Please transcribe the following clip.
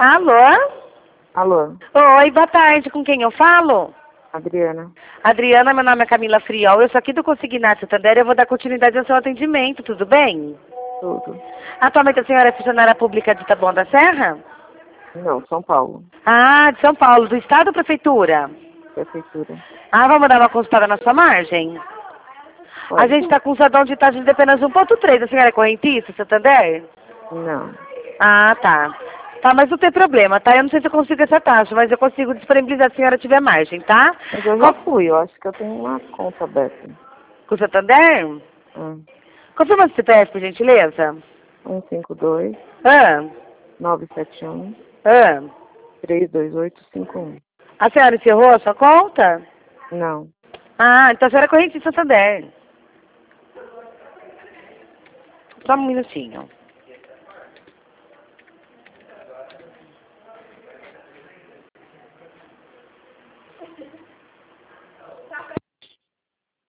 Alô? Alô, Oi, boa tarde. Com quem eu falo? Adriana. Adriana, meu nome é Camila Friol. Eu sou aqui do Consignato Santander. Eu vou dar continuidade ao seu atendimento, tudo bem? Tudo. Atualmente a senhora é funcionária pública de Taboão da Serra? Não, São Paulo. Ah, de São Paulo, do Estado ou Prefeitura? Prefeitura. Ah, vamos dar uma consultada na sua margem? A Pode? gente está com um sadão de taxa de apenas 1,3. A senhora é correntista, Santander? Não. Ah, tá. Tá, mas não tem problema, tá? Eu não sei se eu consigo essa taxa, mas eu consigo disponibilizar se a senhora tiver margem, tá? Mas eu já fui, eu acho que eu tenho uma conta aberta. Com o Santander? Hum. Confirma o CPF, por gentileza. 152 Ah, 971 ah. 32851. A senhora encerrou a sua conta? Não. Ah, então a senhora é corrente de Santander. Só um minutinho.